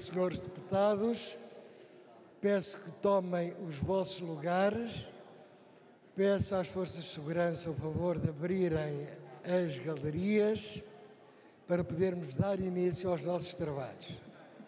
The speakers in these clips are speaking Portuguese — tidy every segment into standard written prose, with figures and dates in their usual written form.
senhores deputados, peço que tomem os vossos lugares. Peço às forças de segurança o favor de abrirem as galerias para podermos dar início aos nossos trabalhos.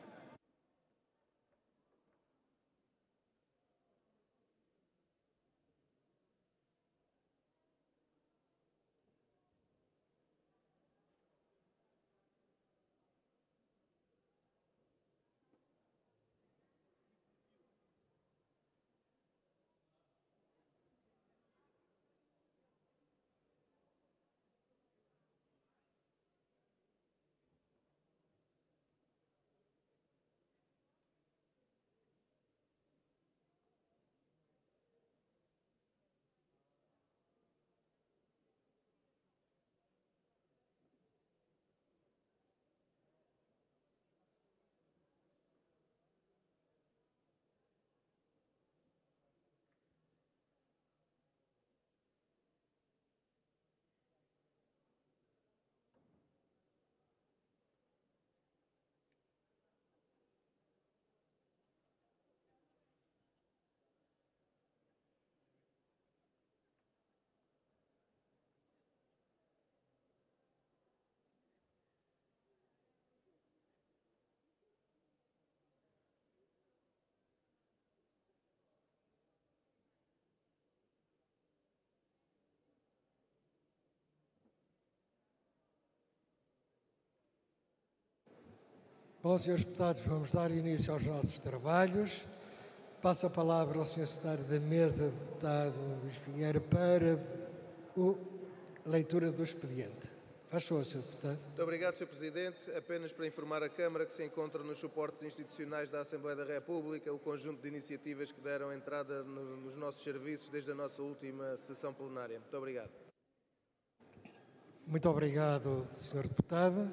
Bom, senhores deputados, vamos dar início aos nossos trabalhos. Passo a palavra ao senhor secretário da Mesa, deputado Luís Figueira, para a leitura do expediente. Faz favor, senhor deputado. Muito obrigado, senhor Presidente. Apenas para informar a Câmara que se encontra nos suportes institucionais da Assembleia da República o conjunto de iniciativas que deram entrada nos nossos serviços desde a nossa última sessão plenária. Muito obrigado. Muito obrigado, senhor deputado.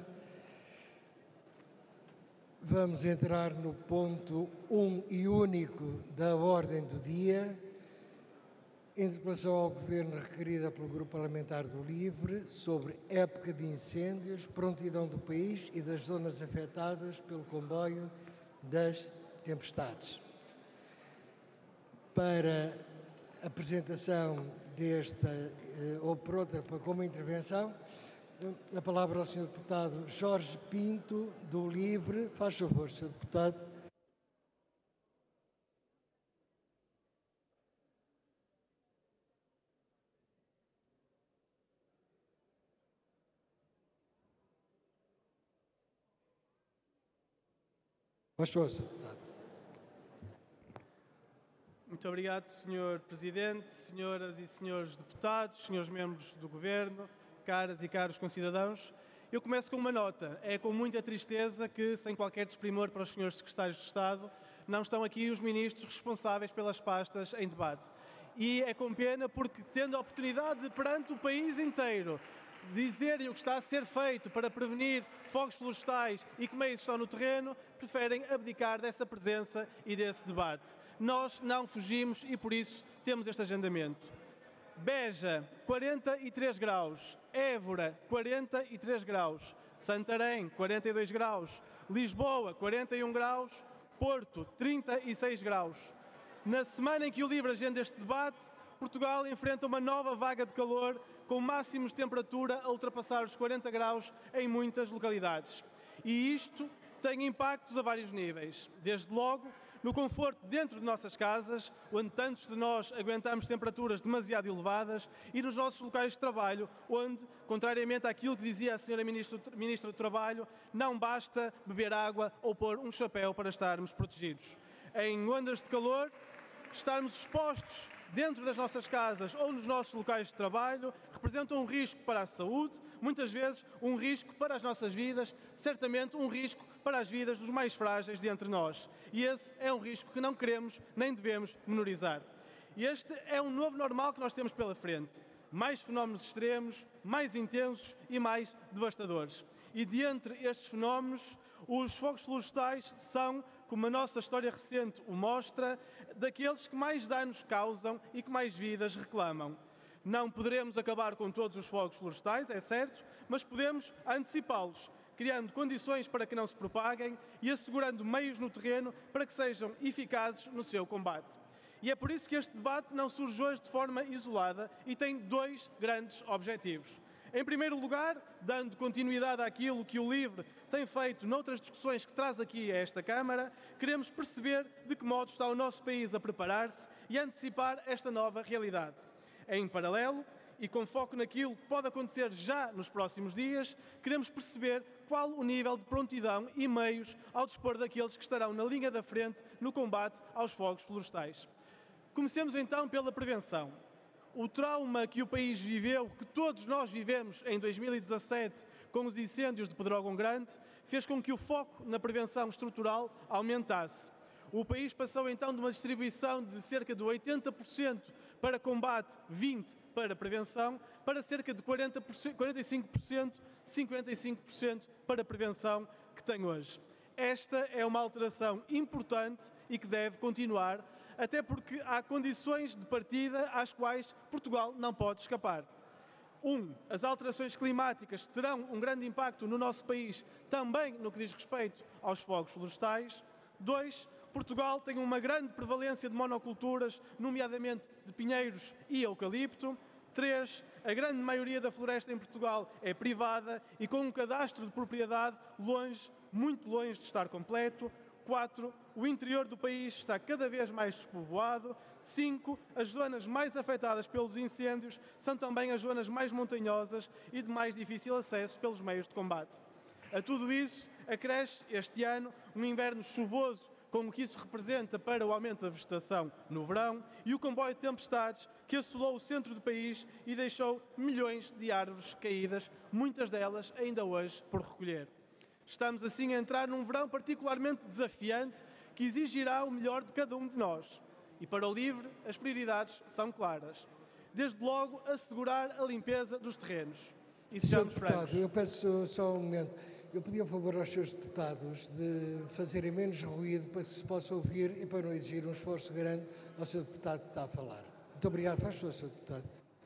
Vamos entrar no ponto 1 e único da ordem do dia. Interpelação ao Governo requerida pelo Grupo Parlamentar do LIVRE sobre época de incêndios, prontidão do país e das zonas afetadas pelo comboio das tempestades. Para apresentação desta, ou por outra, como intervenção, a palavra ao Sr. Deputado Jorge Pinto, do LIVRE. Faz favor, Sr. Deputado. Faz favor, Sr. Deputado. Muito obrigado, Sr. Presidente, senhoras e senhores deputados, senhores membros do Governo, caras e caros concidadãos. Eu começo com uma nota. É com muita tristeza que, sem qualquer desprimor para os senhores secretários de Estado, não estão aqui os ministros responsáveis pelas pastas em debate. E é com pena porque, tendo a oportunidade de, perante o país inteiro, dizerem o que está a ser feito para prevenir fogos florestais e que meios estão no terreno, preferem abdicar dessa presença e desse debate. Nós não fugimos e, por isso, temos este agendamento. Beja, 43 graus. Évora, 43 graus. Santarém, 42 graus. Lisboa, 41 graus. Porto, 36 graus. Na semana em que o LIVRE agenda este debate, Portugal enfrenta uma nova vaga de calor com máximos de temperatura a ultrapassar os 40 graus em muitas localidades. E isto tem impactos a vários níveis. Desde logo, no conforto dentro de nossas casas, onde tantos de nós aguentamos temperaturas demasiado elevadas, e nos nossos locais de trabalho, onde, contrariamente àquilo que dizia a Sra. Ministra do Trabalho, não basta beber água ou pôr um chapéu para estarmos protegidos. Em ondas de calor, estarmos expostos dentro das nossas casas ou nos nossos locais de trabalho representa um risco para a saúde, muitas vezes um risco para as nossas vidas, certamente um risco para as vidas dos mais frágeis de entre nós. E esse é um risco que não queremos nem devemos menorizar. E este é um novo normal que nós temos pela frente. Mais fenómenos extremos, mais intensos e mais devastadores. E dentre estes fenómenos, os fogos florestais são, como a nossa história recente o mostra, daqueles que mais danos causam e que mais vidas reclamam. Não poderemos acabar com todos os fogos florestais, é certo, mas podemos antecipá-los, criando condições para que não se propaguem e assegurando meios no terreno para que sejam eficazes no seu combate. E é por isso que este debate não surge hoje de forma isolada e tem dois grandes objetivos. Em primeiro lugar, dando continuidade àquilo que o LIVRE tem feito noutras discussões que traz aqui a esta Câmara, queremos perceber de que modo está o nosso país a preparar-se e a antecipar esta nova realidade. Em paralelo, e com foco naquilo que pode acontecer já nos próximos dias, queremos perceber qual o nível de prontidão e meios ao dispor daqueles que estarão na linha da frente no combate aos fogos florestais. Comecemos então pela prevenção. O trauma que o país viveu, que todos nós vivemos em 2017 com os incêndios de Pedrógão Grande, fez com que o foco na prevenção estrutural aumentasse. O país passou então de uma distribuição de cerca de 80% para combate, 20% para prevenção, para cerca de 45%, 55% para prevenção que tem hoje. Esta é uma alteração importante e que deve continuar, até porque há condições de partida às quais Portugal não pode escapar. As alterações climáticas terão um grande impacto no nosso país, também no que diz respeito aos fogos florestais. 2, Portugal tem uma grande prevalência de monoculturas, nomeadamente de pinheiros e eucalipto. 3, a grande maioria da floresta em Portugal é privada e com um cadastro de propriedade muito longe de estar completo. 4, o interior do país está cada vez mais despovoado. 5, as zonas mais afetadas pelos incêndios são também as zonas mais montanhosas e de mais difícil acesso pelos meios de combate. A tudo isso, acresce este ano um inverno chuvoso, com o que isso representa para o aumento da vegetação no verão, e o comboio de tempestades que assolou o centro do país e deixou milhões de árvores caídas, muitas delas ainda hoje por recolher. Estamos assim a entrar num verão particularmente desafiante que exigirá o melhor de cada um de nós. E para o LIVRE, as prioridades são claras. Desde logo, assegurar a limpeza dos terrenos. E sejamos francos. Eu peço só um momento. Eu pedi a favor aos seus deputados de fazerem menos ruído para que se possa ouvir e para não exigir um esforço grande ao seu deputado que está a falar. Muito obrigado. Faz favor, Sr. Deputado.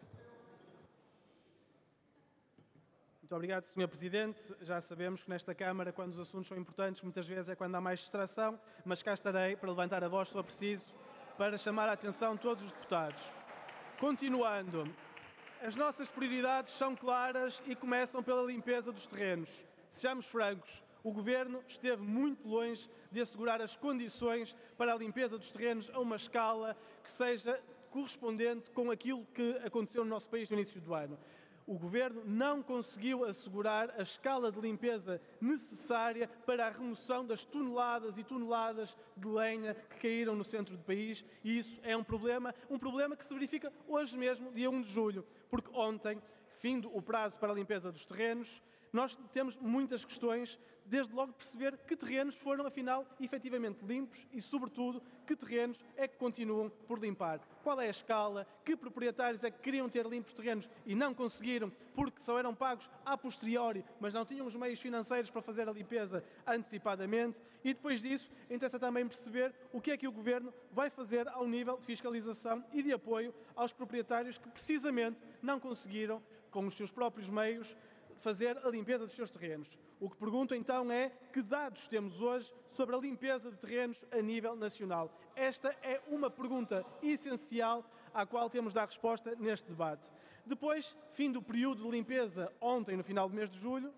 Muito obrigado, Sr. Presidente. Já sabemos que nesta Câmara, quando os assuntos são importantes, muitas vezes é quando há mais distração, mas cá estarei para levantar a voz se for preciso, para chamar a atenção de todos os deputados. Continuando, as nossas prioridades são claras e começam pela limpeza dos terrenos. Sejamos francos, o Governo esteve muito longe de assegurar as condições para a limpeza dos terrenos a uma escala que seja correspondente com aquilo que aconteceu no nosso país no início do ano. O Governo não conseguiu assegurar a escala de limpeza necessária para a remoção das toneladas e toneladas de lenha que caíram no centro do país, e isso é um problema que se verifica hoje mesmo, dia 1 de julho, porque ontem, findo o prazo para a limpeza dos terrenos, nós temos muitas questões, desde logo perceber que terrenos foram, afinal, efetivamente limpos e, sobretudo, que terrenos é que continuam por limpar. Qual é a escala? Que proprietários é que queriam ter limpos terrenos e não conseguiram porque só eram pagos a posteriori, mas não tinham os meios financeiros para fazer a limpeza antecipadamente? E depois disso, interessa também perceber o que é que o Governo vai fazer ao nível de fiscalização e de apoio aos proprietários que, precisamente, não conseguiram, com os seus próprios meios, fazer a limpeza dos seus terrenos. O que pergunto então é que dados temos hoje sobre a limpeza de terrenos a nível nacional? Esta é uma pergunta essencial à qual temos de dar resposta neste debate. Depois, fim do período de limpeza, ontem, no final do mês de junho,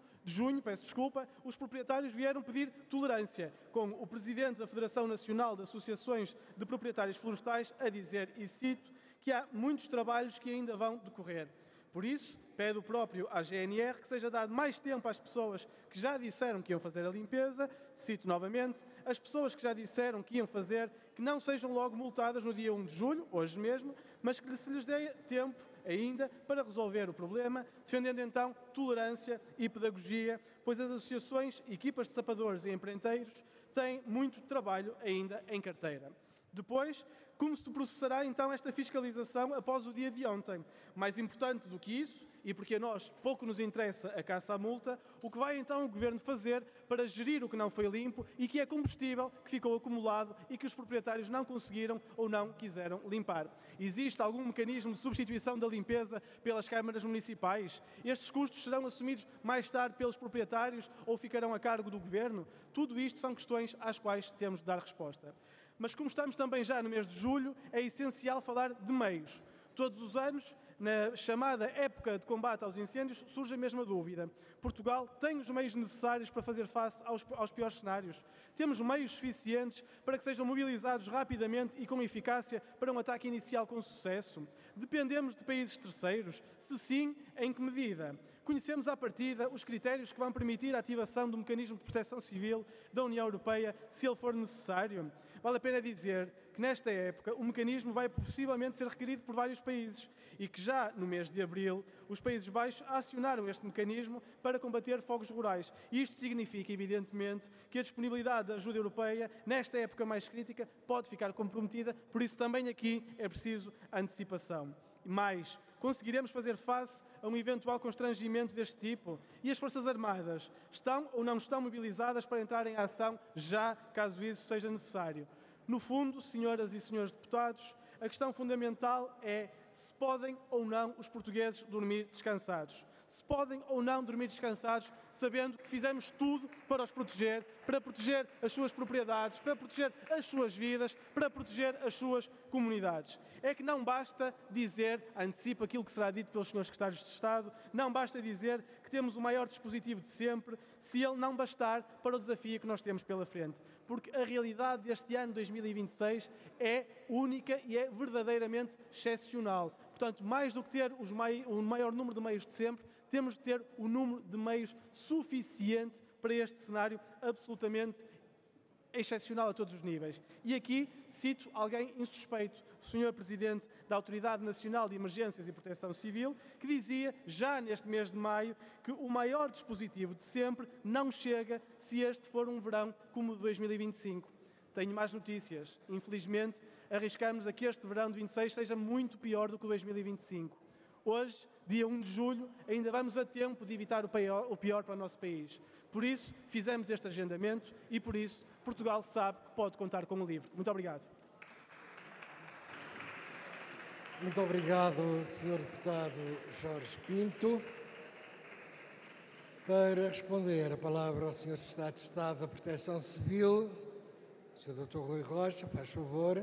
os proprietários vieram pedir tolerância, com o Presidente da Federação Nacional de Associações de Proprietários Florestais a dizer, e cito, que há muitos trabalhos que ainda vão decorrer. Por isso, pede o próprio à GNR que seja dado mais tempo às pessoas que já disseram que iam fazer a limpeza, cito novamente, as pessoas que já disseram que iam fazer, que não sejam logo multadas no dia 1 de julho, hoje mesmo, mas que se lhes dê tempo ainda para resolver o problema, defendendo então tolerância e pedagogia, pois as associações, equipas de sapadores e empreiteiros têm muito trabalho ainda em carteira. Depois, como se processará então esta fiscalização após o dia de ontem? Mais importante do que isso, e porque a nós pouco nos interessa a caça à multa, o que vai então o Governo fazer para gerir o que não foi limpo e que é combustível que ficou acumulado e que os proprietários não conseguiram ou não quiseram limpar? Existe algum mecanismo de substituição da limpeza pelas câmaras municipais? Estes custos serão assumidos mais tarde pelos proprietários ou ficarão a cargo do Governo? Tudo isto são questões às quais temos de dar resposta. Mas como estamos também já no mês de julho, é essencial falar de meios. Todos os anos, na chamada época de combate aos incêndios, surge a mesma dúvida. Portugal tem os meios necessários para fazer face aos piores cenários? Temos meios suficientes para que sejam mobilizados rapidamente e com eficácia para um ataque inicial com sucesso? Dependemos de países terceiros? Se sim, em que medida? Conhecemos à partida os critérios que vão permitir a ativação do mecanismo de proteção civil da União Europeia, se ele for necessário? Vale a pena dizer que nesta época o mecanismo vai possivelmente ser requerido por vários países e que já no mês de abril os Países Baixos acionaram este mecanismo para combater fogos rurais. E isto significa, evidentemente, que a disponibilidade da ajuda europeia nesta época mais crítica pode ficar comprometida, por isso também aqui é preciso antecipação. Mais, conseguiremos fazer face a um eventual constrangimento deste tipo? E as Forças Armadas estão ou não estão mobilizadas para entrar em ação já, caso isso seja necessário? No fundo, senhoras e senhores deputados, a questão fundamental é se podem ou não os portugueses dormir descansados. Se podem ou não dormir descansados, sabendo que fizemos tudo para os proteger, para proteger as suas propriedades, para proteger as suas vidas, para proteger as suas comunidades. É que não basta dizer, antecipa aquilo que será dito pelos senhores secretários de Estado, não basta dizer que temos o maior dispositivo de sempre, se ele não bastar para o desafio que nós temos pela frente. Porque a realidade deste ano 2026 é única e é verdadeiramente excepcional. Portanto, mais do que ter o maior número de meios de sempre, temos de ter o número de meios suficiente para este cenário absolutamente excepcional a todos os níveis. E aqui cito alguém insuspeito, o Sr. Presidente da Autoridade Nacional de Emergências e Proteção Civil, que dizia, já neste mês de maio, que o maior dispositivo de sempre não chega se este for um verão como o de 2025. Tenho más notícias. Infelizmente, arriscamos a que este verão de 26 seja muito pior do que o 2025. Hoje, dia 1 de julho, ainda vamos a tempo de evitar o pior para o nosso país. Por isso, fizemos este agendamento e, por isso, Portugal sabe que pode contar com o LIVRE. Muito obrigado. Muito obrigado, Sr. Deputado Jorge Pinto. Para responder, a palavra ao Sr. Secretário de Estado da Proteção Civil, Sr. Dr. Rui Rocha, faz favor.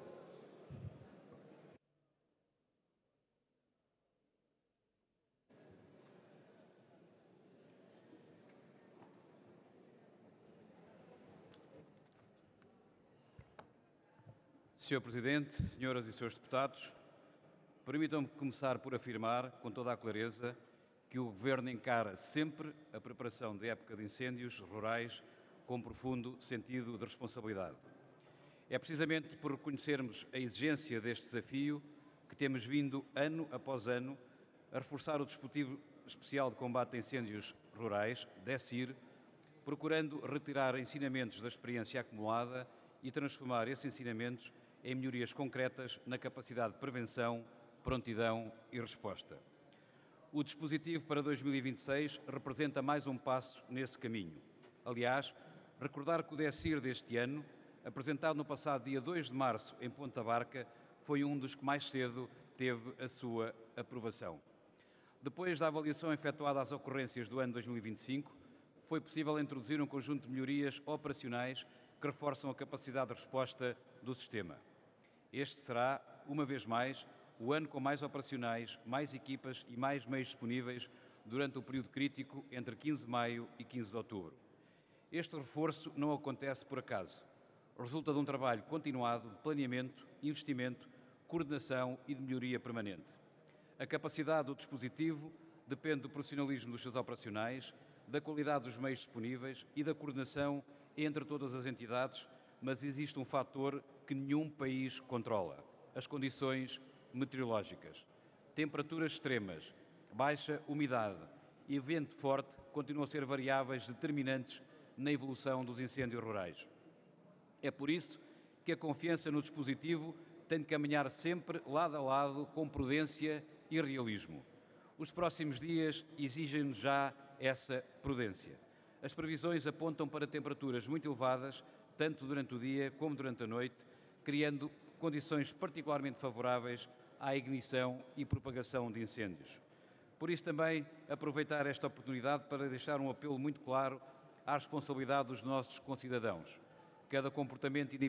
Sr. Presidente, senhoras e senhores deputados, permitam-me começar por afirmar, com toda a clareza, que o Governo encara sempre a preparação da época de incêndios rurais com profundo sentido de responsabilidade. É precisamente por reconhecermos a exigência deste desafio que temos vindo, ano após ano, a reforçar o Dispositivo Especial de Combate a Incêndios Rurais, DECIR, procurando retirar ensinamentos da experiência acumulada e transformar esses ensinamentos em melhorias concretas na capacidade de prevenção, prontidão e resposta. O dispositivo para 2026 representa mais um passo nesse caminho. Aliás, recordar que o DECIR deste ano, apresentado no passado dia 2 de março em Ponta Barca, foi um dos que mais cedo teve a sua aprovação. Depois da avaliação efetuada às ocorrências do ano 2025, foi possível introduzir um conjunto de melhorias operacionais que reforçam a capacidade de resposta do sistema. Este será, uma vez mais, o ano com mais operacionais, mais equipas e mais meios disponíveis durante o período crítico entre 15 de maio e 15 de outubro. Este reforço não acontece por acaso. Resulta de um trabalho continuado de planeamento, investimento, coordenação e de melhoria permanente. A capacidade do dispositivo depende do profissionalismo dos seus operacionais, da qualidade dos meios disponíveis e da coordenação entre todas as entidades, mas existe um fator que nenhum país controla: as condições meteorológicas. Temperaturas extremas, baixa umidade e vento forte continuam a ser variáveis determinantes na evolução dos incêndios rurais. É por isso que a confiança no dispositivo tem de caminhar sempre lado a lado com prudência e realismo. Os próximos dias exigem-nos já essa prudência. As previsões apontam para temperaturas muito elevadas, tanto durante o dia como durante a noite, criando condições particularmente favoráveis à ignição e propagação de incêndios. Por isso também aproveitar esta oportunidade para deixar um apelo muito claro à responsabilidade dos nossos concidadãos. Cada comportamento individual